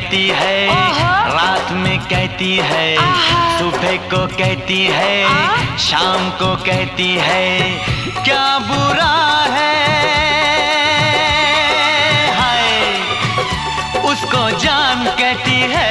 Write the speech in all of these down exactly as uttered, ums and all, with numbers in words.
कहती है, रात में कहती है, सुबह को कहती है, शाम को कहती है, क्या बुरा है, हाय उसको जान कहती है।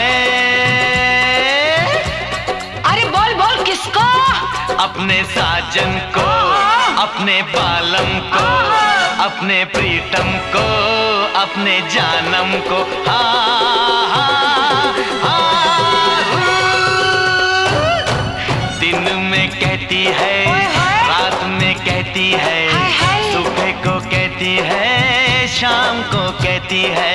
अरे बोल बोल किसको? अपने साजन को, अपने बालम को, अपने प्रीतम को, अपने जानम को। हाँ हाँ हाँ, दिन में कहती है, रात में कहती है, सुबह को कहती है, शाम को कहती है।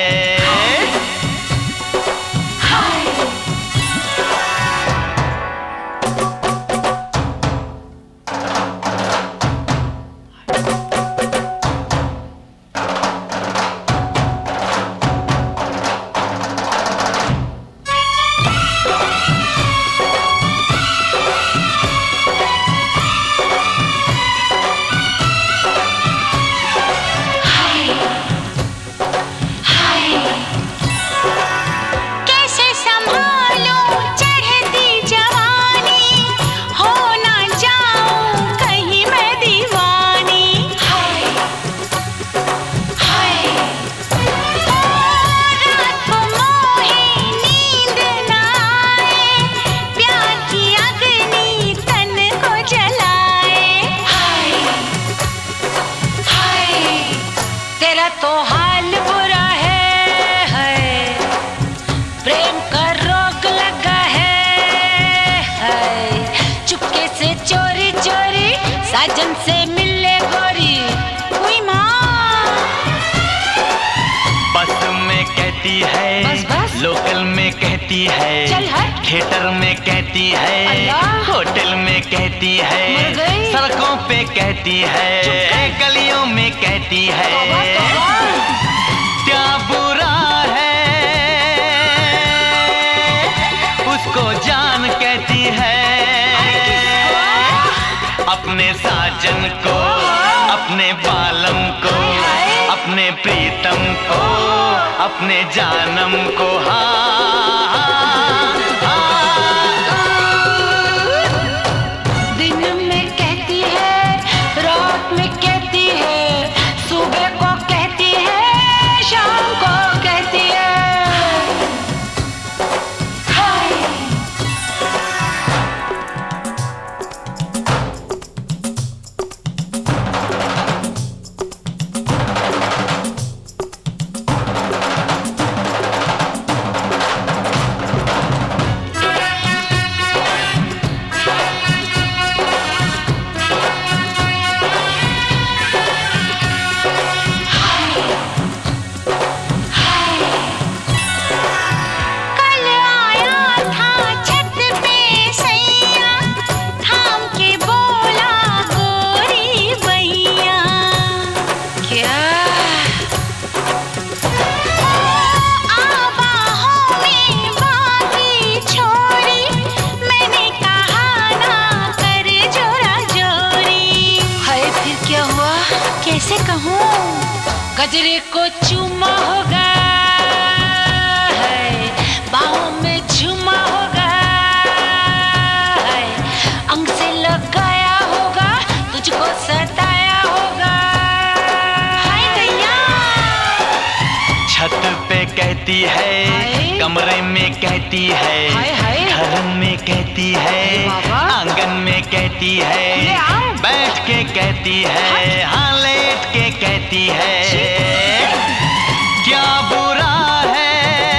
तेरा तो हाल बुरा है, है प्रेम का रोग लगा है, है चुपके से चोरी चोरी साजन से मिले गोरी। कोई माँ बस में कहती है, बस बस लोकल में कहती है, चल हट, थिएटर में कहती है, होटल में कहती है, सड़कों पे कहती है, गलियों में कहती है, क्या बुरा है, उसको जान कहती है। अपने साजन को, अपने बालम को, अपने प्रीतम को, अपने जानम को। हाँ हाँ हाँ, दिन में कहती है, रात में कहती है, सुबह को कहती है, शाम को कहती है। कैसे कहूँ, गजरे को चूमा होगा, है बाहों में झूमा होगा, है अंग से लगाया होगा, तुझको सताया होगा। हाय दैया, छत पे कहती है, कमरे में कहती है, घर में कहती है, आंगन में कहती है, बैठ के कहती है, हाँ लेट के कहती है, क्या बुरा है,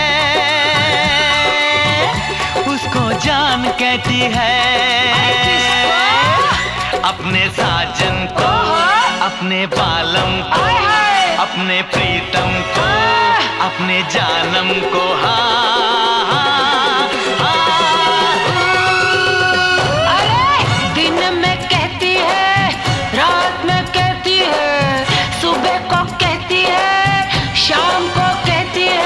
उसको जान कहती है। अपने साजन को, अपने बालम को, अपने प्रीतम को, अपने जानम को। हाँ हाँ हाँ, अरे दिन में कहती है, रात में कहती है, सुबह को कहती है, शाम को कहती है।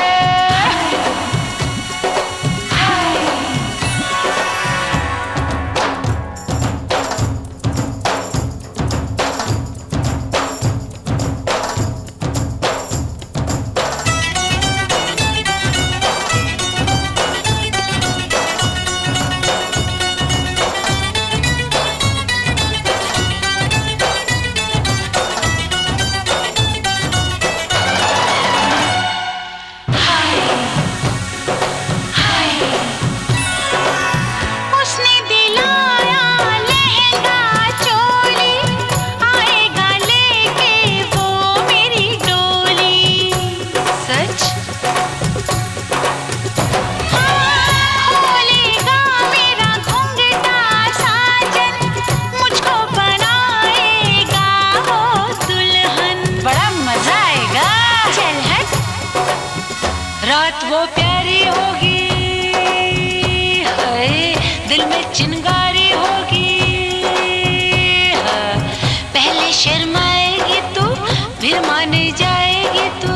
जाएगी तू।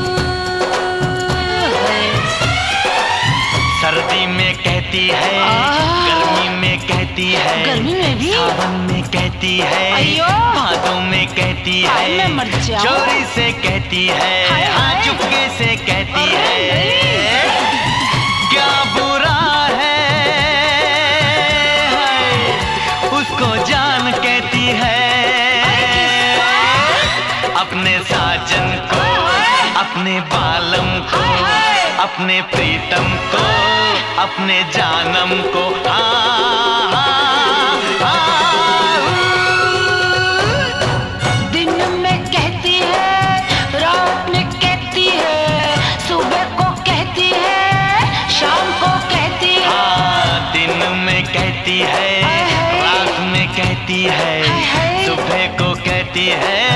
सर्दी में कहती है, गर्मी में कहती है, गर्मी में भी, सावन में कहती है, भादों में कहती है, मैं मर जाऊं। चोरी से कहती है, हाँ चुपके से कहती है। क्या बुरा है, है उसको जान कहती है। अपने साजन को, अपने बालम को, अपने प्रीतम को, अपने जानम को, हाँ, हाँ, दिन में कहती है, रात में कहती है, सुबह को कहती है, शाम को कहती है। हाँ, दिन में कहती है, रात में कहती है, सुबह को कहती है,